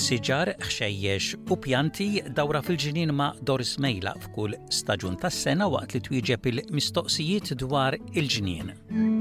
siġar, ħxejjex u pjanti dawra fil-ġinien ma' Doris Mejla f'kull staġun tas-sena waqt li twieġeb il-mistoqsijiet dwar il-ġinien.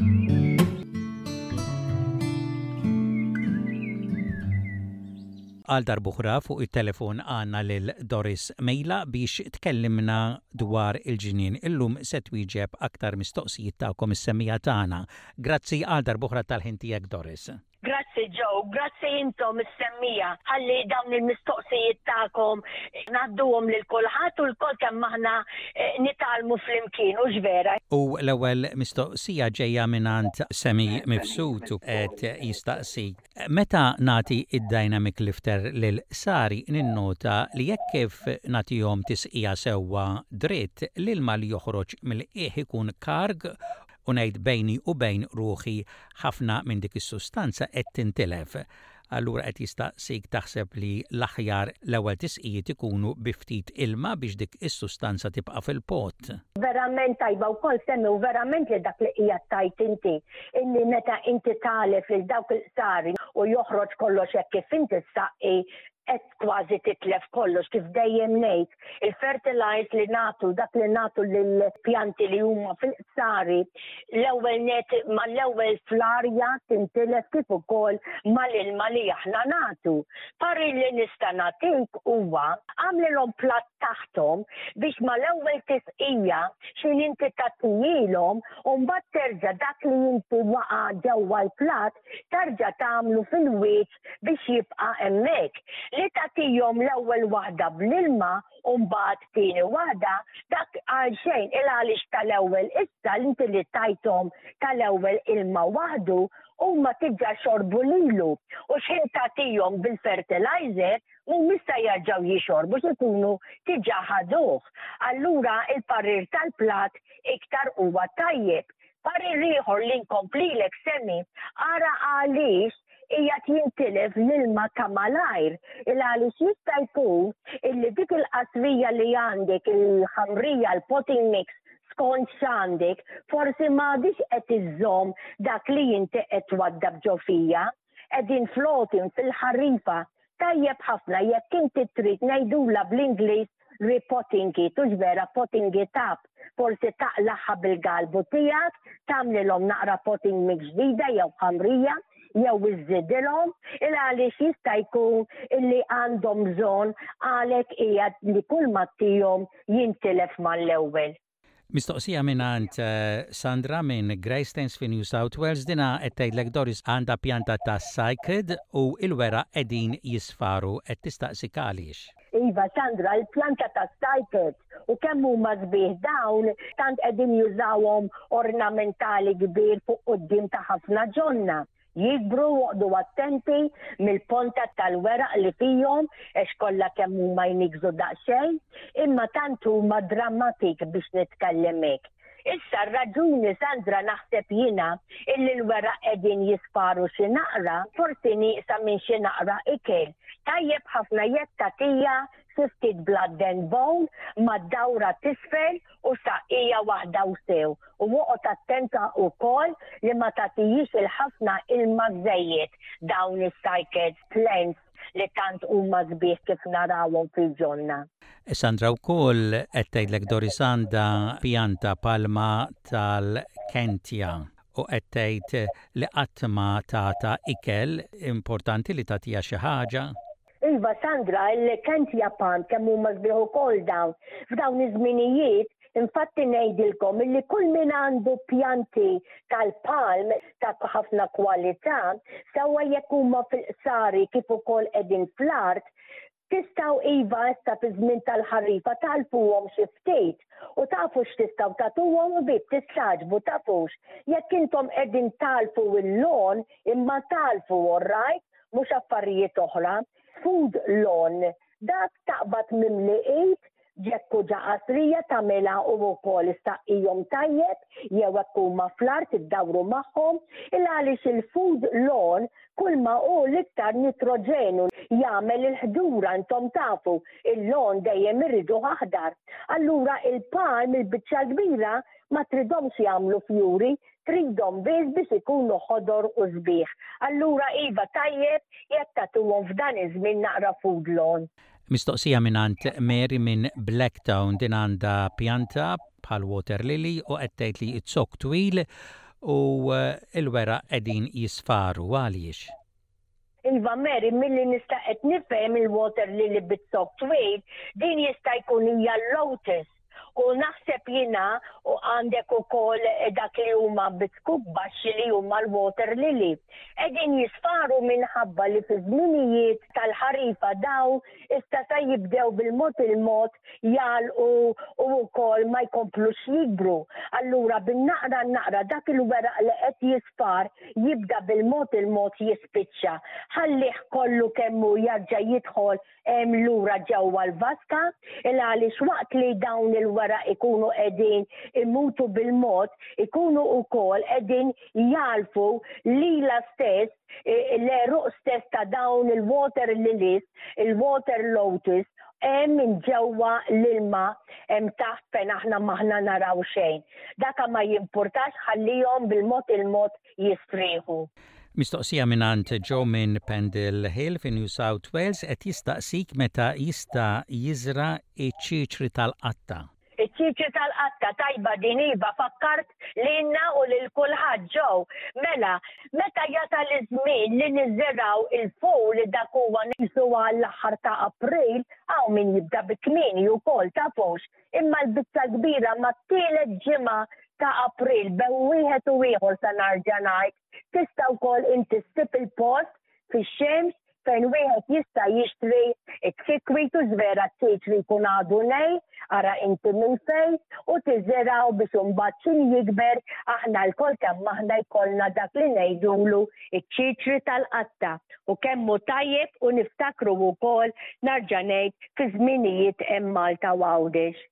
Għal darbuħra fuq it-telefon għandna lil Doris Mejla biex tkellimna dwar il-ġinien. Illum se twieġeb aktar mistoqsijiet tagħkom is-semmija tagħna. Grazzi għal darbuħra tal-ħin tiegħek, Doris. Grazzi Joe, grazzi intom is-semmija ħalli dawn il-mistoqsijiet tagħkom ngħadduhom lil kulħadd u l-kol kemm aħna nitalmu flimkien u x'vera. U l-ewwel mistoqsija ġejja mingħand Semi Mifsud qed jistaqsi. Meta nagħti id-dynamic lifter lil Sari ninnota li jekk kif nagħtihom tisqija sewwa dritt l-ilma li joħroġ mill-qiegħ ikun karg u ngħid bejni u bejn ruħi ħafna minn dik is-sustanza qed tintilef. Allura qed jistaqsik taħseb li l-aħjar l-ewwel tisqijiet ikunu bi ftit ilma biex dik is-sustanza tibqa' fil-pot. Verament tajba wkoll semmi u verament li dak li hija tajt inti illi meta inti talef lil dawk il-qsari u joħroġ kollox hekk kif inti saqqi qed kważi titlef kollox kif dejjem ngħid. Il-fertilize li nagħtu dak li nagħtu lill-pjanti li huma fil-qsari l-ewwel net mal-ewwel fl-arja tintilef kif ukoll mal-ilma li aħna nagħtu. Pari li nista' nagħtik huwa għamlilhom platt taħtom biex mal-ewwel tisqija xi inti tagħtihom u mbagħad terġa' dak li inti waqa' ġewwa l-platt terġa' tagħmlu fil-wiċċ biex jibqa' hemmhekk. Li tagħtihom l-ewwel waħda bl-ilma u mbagħad tieni waħda dak għal xejn il għaliex tal-ewwel issa inti li tajthom tal-ewwel ilma waħdu huma tiġà xorbu lilu u x'in tagħtihom bil-fertilizer mhumiex jerġgħu jixorbu x'ikunu tiġà ħaduh. Allura il-parir tal-platt iktar huwa tajjeb. Parir ieħor li nkomplilek semmi ara għaliex qiegħed jintilef l-ilma ta' malajr għaliex jista' jkun illi dik il-qasrija li għandek il-ħamrija l-potting mix skont x'għandek forsi m'għadix qed iżżomm dak li inti qed twaddab ġo fija qegħdin floating fil-ħarifa tajjeb ħafna jekk inti trid ngħidula bl-Ingliż repotting it, u ġvera potting it up. Forsi taqlaħħa bil-galbu tiegħek, tagħmlilhom naqra potting mix ġdida jew ħamrija jew iżżidilhom għaliex jista' jkun illi għandhom bżonn għalhekk qiegħed li kull ma tihom jintilef mal-ewwel. Mistoqsija mingħand Sandra minn Greystanes fi New South Wales dina qed tgħidlek Doris għandha pjanta ta' cycad u l-wera qegħdin jisfaru qed tistaqsik għaliex. Iva, Sandra, il-planta ta' cycad u kemm huma sbieħ dawn tant qegħdin jużawhom ornamentali kbir fuq quddiem ta' ħafna ġonna. Jikbru waqdu attenti mill-ponta tal-weraq li fihom għax kollha kemm huma jnigżu daqsxejn, imma tant huma drammatik biex nitkellem hekk. Issa r-raġuni Sandra naħseb jiena illi l-weraq qegħdin jisfaru xi naqra, forsi nieqsa minn xi naqra ikel. Tajjeb ħafna jekk tagħtija ftit blood and bone mad-dawra tisfel u saqqija waħda u sew. U woqgħod attenta wkoll li ma tagħtihiex il-ħafna ilma żejjed dawn is-cycad plants li tant huma sbieħ kif narawhom fil-ġonna. Sandra wkoll qed tgħidlek Doris għandha pjanta palma tal-Kentja u qed tgħid li qatt ma tagħta ikel importanti li tagħtiha xi ħaġa. Iva Sandra, il-Kentja palm kemm huma sbieħ ukoll dawn f'dawn iż-żminijiet infatti ngħidilkom illi kull min għandu pjanti tal-palm ta' ħafna kwalità sewwa jekk huma fil-qsari kif ukoll qegħdin fl-art tistgħu iva issa fi żmien tal-ħarifa talfuhom xi ftit u tafu x'tistgħu tagħtuhom u bib tistaġbu tafux. Jekk intom qegħdin talfu l-lon imma talfu orrajt mhux affarijiet oħra. Food lawn, dak taqbad mimli ġekku ġaqasrija tagħmilha u wkoll istaqqihom tajjeb jew hekk huma fl-art iddawru magħhom għaliex il-food lawn kull ma hu l-iktar nitroġenu jagħmel il-ħdura intom tafu il-lawn dejjem iridu aħdar. Allura il-palm il-biċċa kbira ma tridhomx jagħmlu fjuri tridhom biss biex ikunu ħodor u sbieħ. Allura iva tajjeb jekk tagħtuhom f'dan iż-żmien naqra food lawn. Mistoqsija minant Mary minn Blacktown din għandha pjanta bħal water lily u qed tgħid li t-sok twil u l-wera qegħdin jisfaru għaliex. Iva Mary, milli nista' qed nifhem il-water lily bit-sok twil, din jista' jkun hija lotus. U naħseb jiena u għandek ukoll dak li huma biskub baxxi li huma l-water lily. Qegħdin jisfaru minħabba li fi żminijiet tal-ħarifa daw issa se jibdew bil-mod il-mod jalqu u wkoll ma jkomplux jikbru. Allura bin-naqra dak il-weraq li qed jisfar jibda bil-mod il-mod jispiċċa. Ħallih kollu kemmu jarġa' jidħol lura ġewwa l-vaska il għaliex waqt li dawn il-weraq ikunu qegħdin imutu bil-mod, ikunu wkoll qegħdin jalfu lila stess l-eruq stess ta' dawn il-water lilies, il-water lotus, minn ġewwa l-ilma taħt fejn aħna maħna naraw xejn. Daka ma jimpurtax ħallihom bil-mod il-mod jisfrieħu. Mistoqsija minant Joe minn Pendle Hill fi New South Wales qed jistaqsik meta jista' jiżra iċ-ċiċri tal-qatta. Iċ-ċiċri tal-qatta tajba din iva fakkart lilna u lil kulħadd ġew. Mela, meta jasal iż-żmien li niżżeraw il-fuq li dak huwa nisu għall-aħħar ta' April, hawn min jibda bit-tmieni wkoll tafux. Imma l-bitta kbira ma t-tielet ġimgħa ta' April wieħed u ieħor sa narġa' ngħid, tista' wkoll inti ssib il-post fix-xemx fejn wieħed jista' jixtri t-sikwit u żvera t-ċiċri jkun għadu nej, ara inti minn fejn u tiżżeraw biex imbagħad x'in jikber aħna l-kol kemm aħna jkollna dak li ngħidulu iċ-ċiċri tal-qatta u kemm hu tajjeb u niftakru wkoll narġa' ngħid fi żminijiet hemm Malta Għawdex.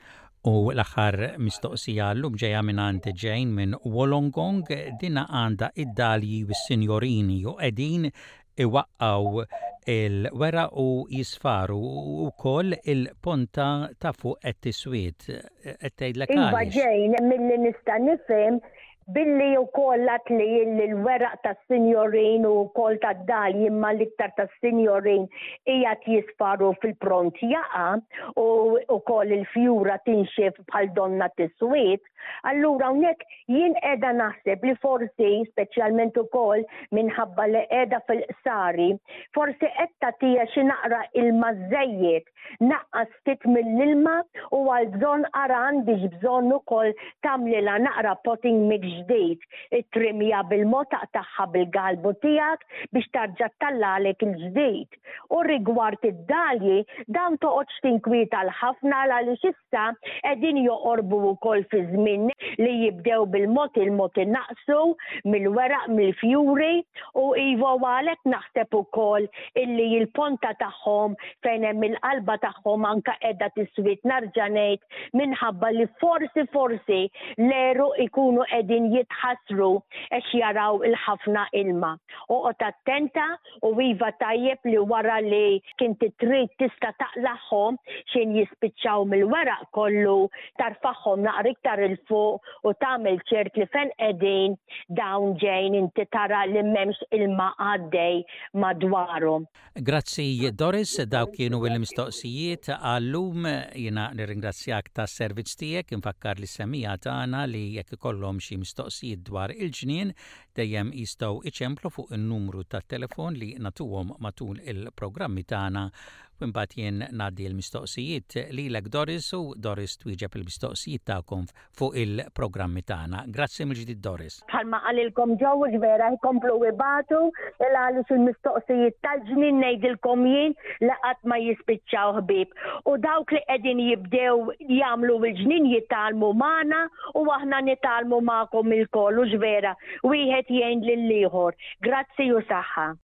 U l-aħħar mistoqsija llum ġejja mingħand Jane minn Wollongong dina għandha id-dalji u s-sinjorini u qegħdin iwaqqgħu il-wera u jisfaru wkoll il-ponta ta' fuq qed tiswied. Qed tgħidlek Iva Jane milli nista' nifhem billi wkoll li l-weraq tas-sinjorin u wkoll tad-dalji imma l-iktar tas-sinjorin qiegħed jisfaru fil-pront jaqa' u wkoll il-fjura tinxef bħal donna tiswied. Allura hawnhekk jien qiegħda naħseb li forsi speċjalment ukoll minħabba li qiegħda fil-qsari, forsi qed tagħtiha xi naqra ilma żejjed, naqqas ftit mill-ilma u għal bżonn aran biex bżonn ukoll tagħmlilha naqra potting mix ġdid, it-trimja bil-mod taqtaħħa bil-galbu tiegħek biex tarġa' tallalek il-ġdid. U rigward id-dalji dan toqgħodx tinkwieta l-ħafna għaliex issa qegħdin joqorbu wkoll fi żmien li jibdew bil-mod il-mod innaqsu mill-weraq mill-fjuri u iva għalhekk naħseb ukoll illi l-ponta tagħhom fejn hemm il-qalba tagħhom anke qiegħda tiswid narġa' ngħid minħabba li forsi l-eru ikunu qegħdin jitħassru għax jaraw il-ħafna ilma. Oqgħod attenta u iva tajjeb li wara li kinti trid tista' taqlaħħom xejn jispiċċaw mill-weraq kollu tarfaħħom naqra iktar il-fuq u tagħmel ċert li fejn qegħdin dawn ġejn inti tara li m'hemmx ilma għaddej madwarhom. Grazzi Doris, dawk kienu l-mistoqsijiet għallum jiena nirringrazzjak tas-servizz tiegħek infakkar li semija tagħna li jekk ikollhom xi mistoqsijiet dwar il-ġnien dejjem jistgħu iċemplu fuq in-numru tat-telefon li nagħtuhom matul il-programmi tagħna u mbagħad jien ngħaddi l-mistoqsijiet lilek Doris u Doris twieġeb il-mistoqsijiet tagħkom fuq il-programmi tagħna. Grazzi mill-ġdid Doris. Bħalma qalilkom ġew ġvera jkomplu ibatu għaliex il-mistoqsijiet tal-ġnien ngħidilkom jien li qatt ma jispiċċaw ħbieb. U dawk li qegħdin jibdew jagħmlu l-ġnien jitgħallmu magħna u aħna nitgħallmu magħkom il-koll u ġvera wieħed jgħin lill-ieħor. Grazzi u saħħa.